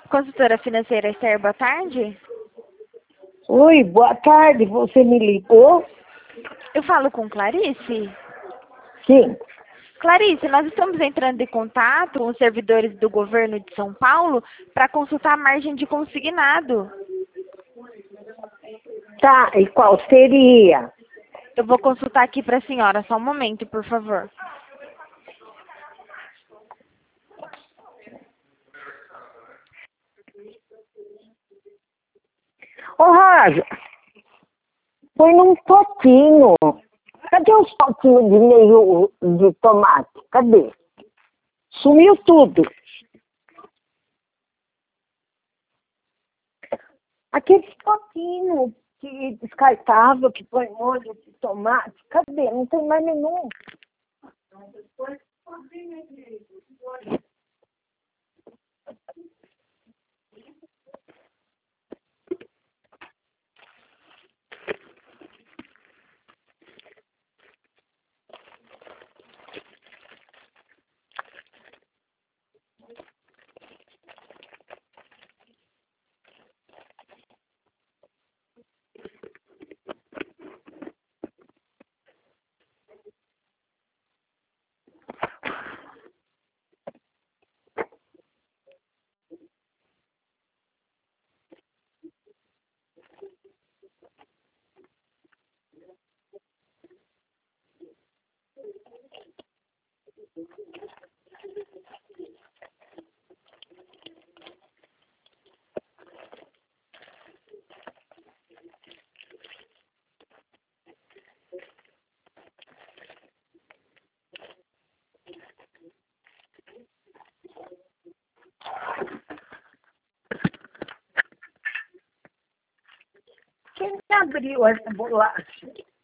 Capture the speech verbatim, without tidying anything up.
Consultora financeira Esther, boa tarde. Oi, boa tarde. Você me ligou? Eu falo com Clarice. Sim. Clarice, nós estamos entrando em contato com os servidores do governo de São Paulo para consultar a margem de consignado. Tá, e qual seria? Eu vou consultar aqui para a senhora, só um momento, por favor. Ô, Raja, põe num potinho. Cadê os potinhos de meio de tomate? Cadê? Sumiu tudo. Aqueles potinhos que descartável, que põe molho de tomate. Cadê? Não tem mais nenhum. Quem abriu essa bolacha?